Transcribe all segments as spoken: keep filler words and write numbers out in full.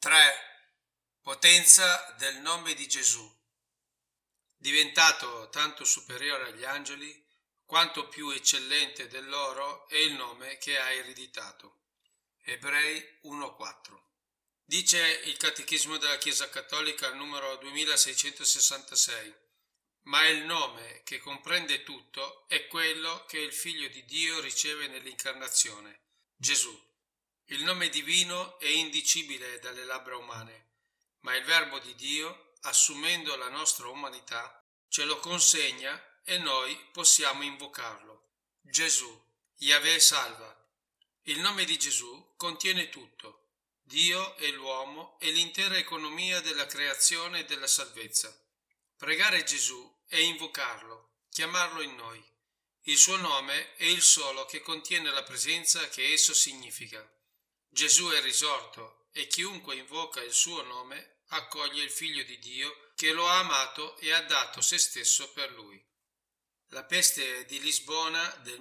tre. Potenza del nome di Gesù. Diventato tanto superiore agli angeli, quanto più eccellente del loro è il nome che ha ereditato. Ebrei uno quattro. Dice il Catechismo della Chiesa Cattolica al numero duemilaseicentosessantasei: ma il nome che comprende tutto è quello che il Figlio di Dio riceve nell'incarnazione, Gesù. Il nome divino è indicibile dalle labbra umane, ma il Verbo di Dio, assumendo la nostra umanità, ce lo consegna e noi possiamo invocarlo. Gesù, Yahweh salva. Il nome di Gesù contiene tutto: Dio e l'uomo e l'intera economia della creazione e della salvezza. Pregare Gesù è invocarlo, chiamarlo in noi. Il suo nome è il solo che contiene la presenza che esso significa. Gesù è risorto e chiunque invoca il suo nome accoglie il Figlio di Dio che lo ha amato e ha dato se stesso per lui. La peste di Lisbona del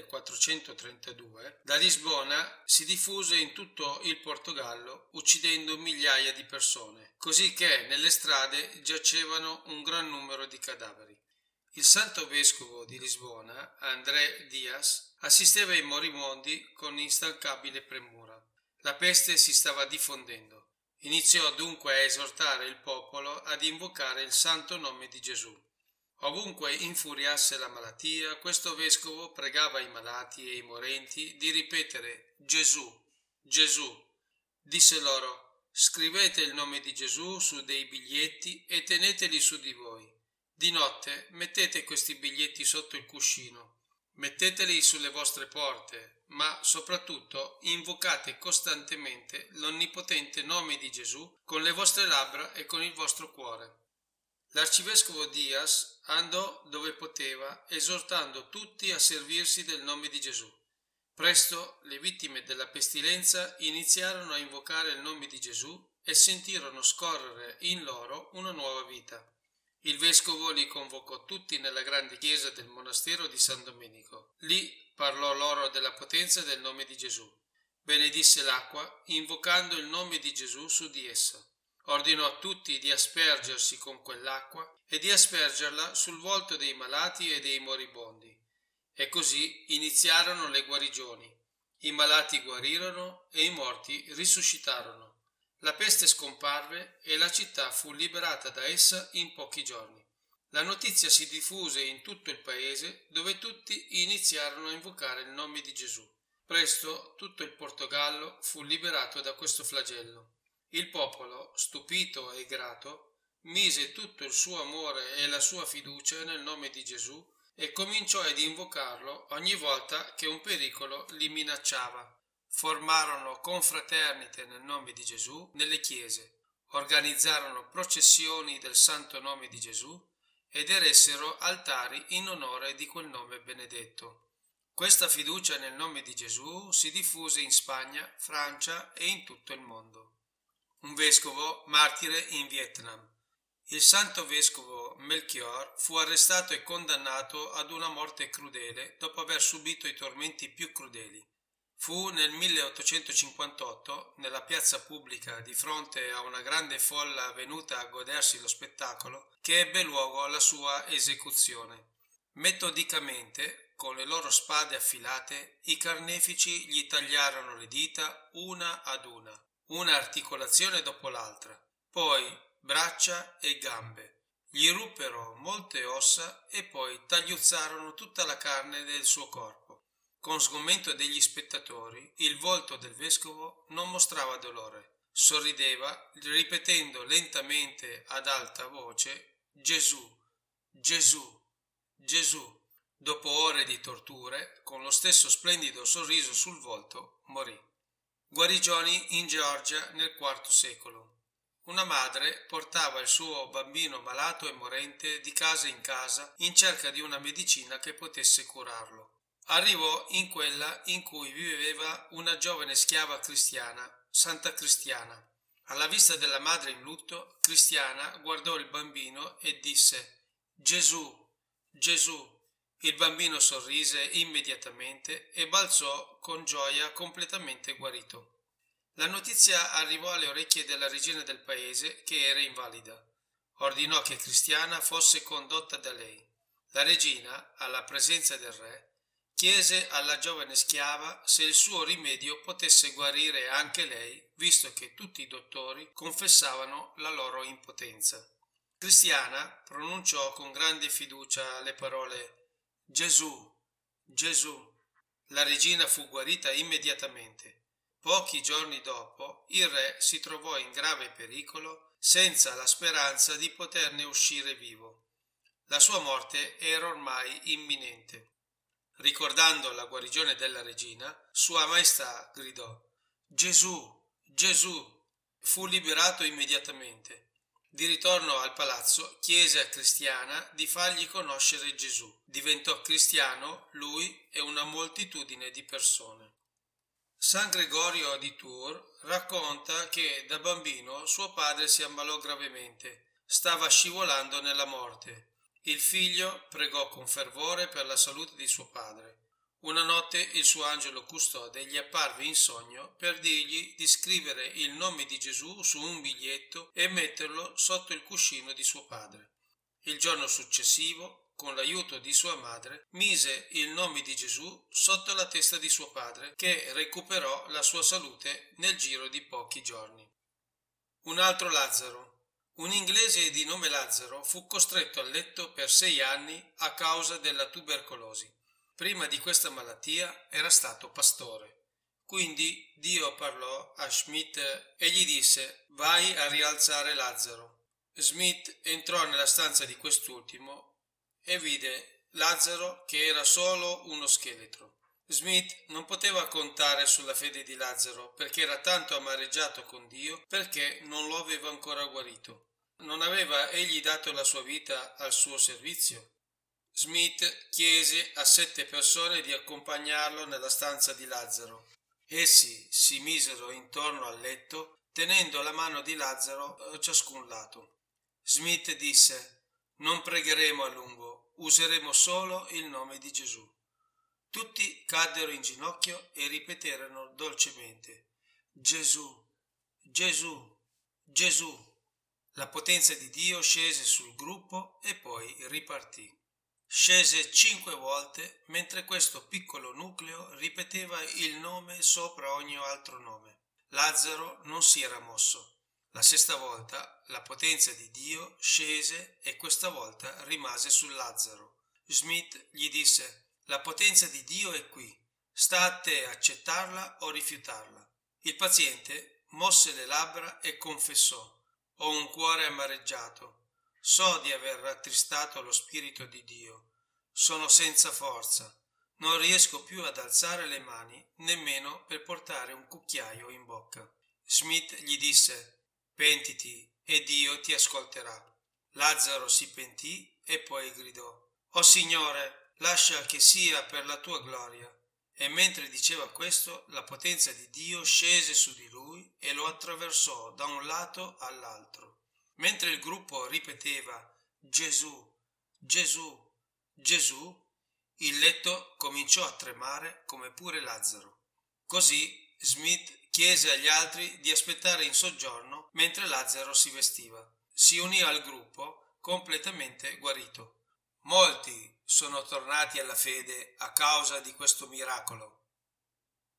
millequattrocentotrentadue da Lisbona si diffuse in tutto il Portogallo, uccidendo migliaia di persone, così che nelle strade giacevano un gran numero di cadaveri. Il santo vescovo di Lisbona, André Dias, assisteva ai morimondi con instancabile premura. La peste si stava diffondendo. Iniziò dunque a esortare il popolo ad invocare il santo nome di Gesù. Ovunque infuriasse la malattia, questo vescovo pregava i malati e i morenti di ripetere Gesù, Gesù. Disse loro: scrivete il nome di Gesù su dei biglietti e teneteli su di voi. Di notte mettete questi biglietti sotto il cuscino. Metteteli sulle vostre porte, ma soprattutto invocate costantemente l'onnipotente nome di Gesù con le vostre labbra e con il vostro cuore. L'arcivescovo Dias andò dove poteva, esortando tutti a servirsi del nome di Gesù. Presto le vittime della pestilenza iniziarono a invocare il nome di Gesù e sentirono scorrere in loro una nuova vita. Il vescovo li convocò tutti nella grande chiesa del monastero di San Domenico. Lì parlò loro della potenza del nome di Gesù. Benedisse l'acqua, invocando il nome di Gesù su di essa. Ordinò a tutti di aspergersi con quell'acqua e di aspergerla sul volto dei malati e dei moribondi. E così iniziarono le guarigioni. I malati guarirono e i morti risuscitarono. La peste scomparve e la città fu liberata da essa in pochi giorni. La notizia si diffuse in tutto il paese, dove tutti iniziarono a invocare il nome di Gesù. Presto tutto il Portogallo fu liberato da questo flagello. Il popolo, stupito e grato, mise tutto il suo amore e la sua fiducia nel nome di Gesù e cominciò ad invocarlo ogni volta che un pericolo li minacciava. Formarono confraternite nel nome di Gesù nelle chiese, organizzarono processioni del santo nome di Gesù ed eressero altari in onore di quel nome benedetto. Questa fiducia nel nome di Gesù si diffuse in Spagna, Francia e in tutto il mondo. Un vescovo martire in Vietnam. Il santo vescovo Melchior fu arrestato e condannato ad una morte crudele dopo aver subito i tormenti più crudeli. Fu nel milleottocentocinquantotto, nella piazza pubblica di fronte a una grande folla venuta a godersi lo spettacolo, che ebbe luogo la sua esecuzione. Metodicamente, con le loro spade affilate, i carnefici gli tagliarono le dita una ad una, una articolazione dopo l'altra, poi braccia e gambe. Gli ruppero molte ossa e poi tagliuzzarono tutta la carne del suo corpo. Con sgomento degli spettatori, il volto del vescovo non mostrava dolore. Sorrideva, ripetendo lentamente ad alta voce Gesù, Gesù, Gesù. Dopo ore di torture, con lo stesso splendido sorriso sul volto, morì. Guarigioni in Georgia nel quarto secolo. Una madre portava il suo bambino malato e morente di casa in casa in cerca di una medicina che potesse curarlo. Arrivò in quella in cui viveva una giovane schiava cristiana, Santa Cristiana. Alla vista della madre in lutto, Cristiana guardò il bambino e disse Gesù, Gesù. Il bambino sorrise immediatamente e balzò con gioia completamente guarito. La notizia arrivò alle orecchie della regina del paese, che era invalida. Ordinò che Cristiana fosse condotta da lei. La regina, alla presenza del re, chiese alla giovane schiava se il suo rimedio potesse guarire anche lei, visto che tutti i dottori confessavano la loro impotenza. Cristiana pronunciò con grande fiducia le parole Gesù, Gesù. La regina fu guarita immediatamente. Pochi giorni dopo il re si trovò in grave pericolo, senza la speranza di poterne uscire vivo. La sua morte era ormai imminente. Ricordando la guarigione della regina, Sua Maestà gridò Gesù, Gesù. Fu liberato immediatamente. Di ritorno al palazzo chiese a Cristiana di fargli conoscere Gesù. Diventò cristiano lui e una moltitudine di persone. San Gregorio di Tours racconta che da bambino suo padre si ammalò gravemente, stava scivolando nella morte. Il figlio pregò con fervore per la salute di suo padre. Una notte il suo angelo custode gli apparve in sogno per dirgli di scrivere il nome di Gesù su un biglietto e metterlo sotto il cuscino di suo padre. Il giorno successivo, con l'aiuto di sua madre, mise il nome di Gesù sotto la testa di suo padre, che recuperò la sua salute nel giro di pochi giorni. Un altro Lazzaro. Un inglese di nome Lazzaro fu costretto a letto per sei anni a causa della tubercolosi. Prima di questa malattia era stato pastore. Quindi Dio parlò a Schmidt e gli disse: vai a rialzare Lazzaro. Schmidt entrò nella stanza di quest'ultimo e vide Lazzaro che era solo uno scheletro. Schmidt non poteva contare sulla fede di Lazzaro perché era tanto amareggiato con Dio perché non lo aveva ancora guarito. Non aveva egli dato la sua vita al suo servizio? Schmidt chiese a sette persone di accompagnarlo nella stanza di Lazzaro. Essi si misero intorno al letto, tenendo la mano di Lazzaro a ciascun lato. Schmidt disse: non pregheremo a lungo, useremo solo il nome di Gesù. Tutti caddero in ginocchio e ripeterono dolcemente: Gesù, Gesù, Gesù. La potenza di Dio scese sul gruppo e poi ripartì. Scese cinque volte mentre questo piccolo nucleo ripeteva il nome sopra ogni altro nome. Lazzaro non si era mosso. La sesta volta la potenza di Dio scese e questa volta rimase su Lazzaro. Schmidt gli disse: la potenza di Dio è qui, sta a te accettarla o rifiutarla. Il paziente mosse le labbra e confessò: ho un cuore amareggiato. So di aver rattristato lo Spirito di Dio. Sono senza forza. Non riesco più ad alzare le mani, nemmeno per portare un cucchiaio in bocca. Schmidt gli disse: pentiti e Dio ti ascolterà. Lazzaro si pentì e poi gridò: o Signore, lascia che sia per la tua gloria. E mentre diceva questo, la potenza di Dio scese su di lui e lo attraversò da un lato all'altro. Mentre il gruppo ripeteva Gesù, Gesù, Gesù, il letto cominciò a tremare come pure Lazzaro. Così Schmidt chiese agli altri di aspettare in soggiorno mentre Lazzaro si vestiva. Si unì al gruppo completamente guarito. Molti sono tornati alla fede a causa di questo miracolo.